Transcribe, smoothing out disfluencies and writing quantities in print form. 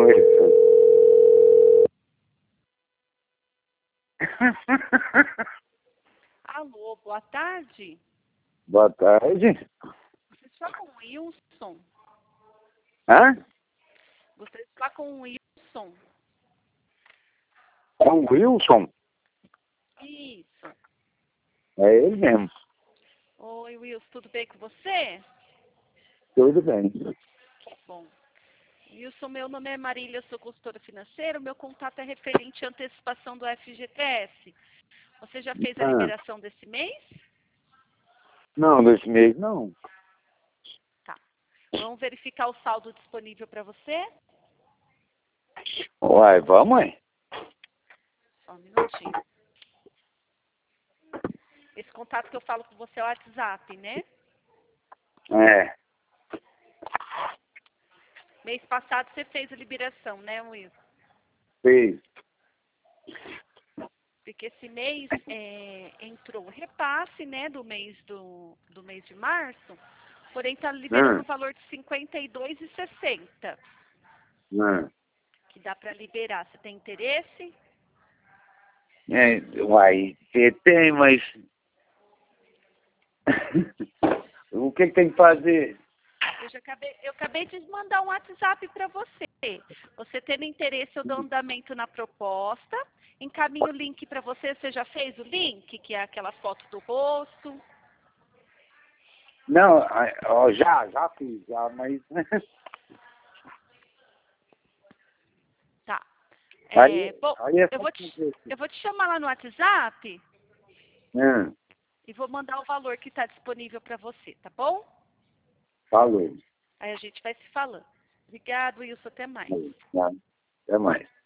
Alô, boa tarde. Boa tarde. Você está com o Wilson? Hã? Você está com o Wilson? É o Wilson? Isso. É ele mesmo. Oi, Wilson, tudo bem com você? Tudo bem. Que bom. Wilson, meu nome é Marília, eu sou consultora financeira. O meu contato é referente à antecipação do FGTS. Você já fez a liberação desse mês? Não, desse mês não. Tá. Vamos verificar o saldo disponível para você? Uai, vamos, ué. Só um minutinho. Esse contato que eu falo com você é o WhatsApp, né? É, Mês passado você fez a liberação, né, Wilson? fez. Porque esse mês entrou o repasse, né, do mês de março, porém está liberando o valor de R$ 52,60, que dá para liberar. Você tem interesse? Uai, você tem, mas... O que tem que fazer? Eu acabei de mandar um WhatsApp para você. Você tendo interesse, eu dou andamento na proposta, encaminho o link para você. Você já fez o link, que é aquela foto do rosto? Não, ó, já fiz, já, mas... Tá. Bom, aí é eu vou te chamar lá no WhatsApp Hum, e vou mandar o valor que está disponível para você, tá bom? falou. Aí a gente vai se falando. Obrigado, Wilson. Até mais. Até mais.